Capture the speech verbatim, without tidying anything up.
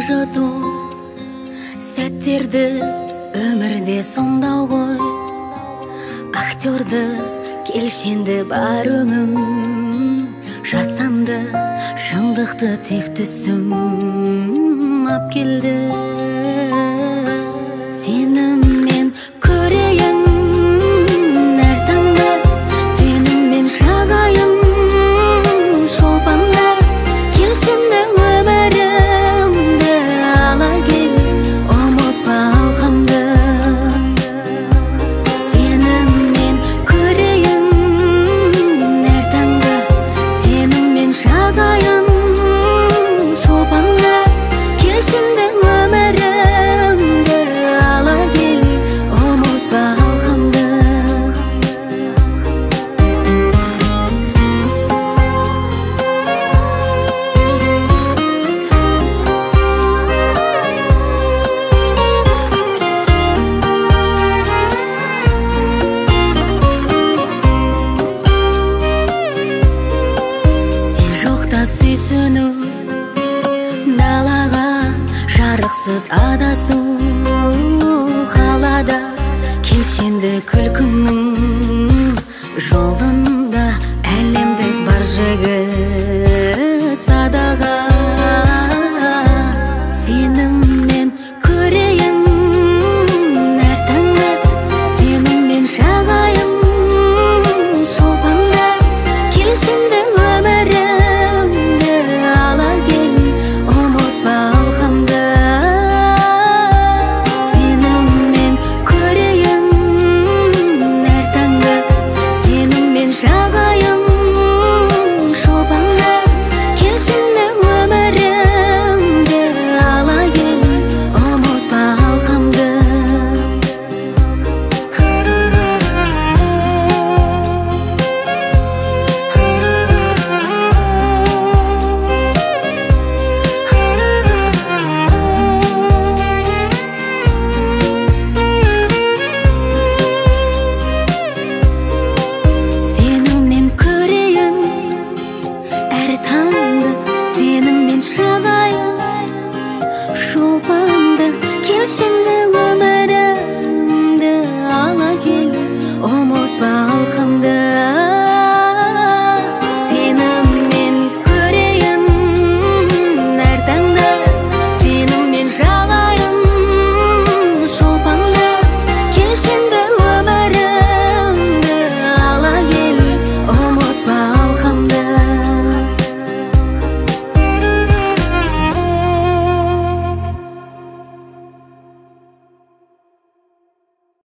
жылжыту сәттерді өмірде сомдау ғой. Актерді келшенді бар өңім, жасанды шындықты тек түсім ап келді. Сеніммен көрейін әр таңда, сеніммен шағайын шолпанда. Келшімді өмірімді ала кел, ұмытпа алғанды. Сеніммен көрейін әр таңда, сеніммен шағайын шолпанда. Келшімді өмірімді ала кел, ұмытпа алғанды. Сен жоқта сүйсіну, далаға жарықсыз адасу. Қалада келшенді күлкімнің жолында, әлемдік бар жігі садаға. Сеніммен көрейін әр таңда, сеніммен шағайын шолпанда. Келшімді өмірімді ала кел, ұмытпа алғанды. Сеніммен көрейін әр таңда, сеніммен шағайын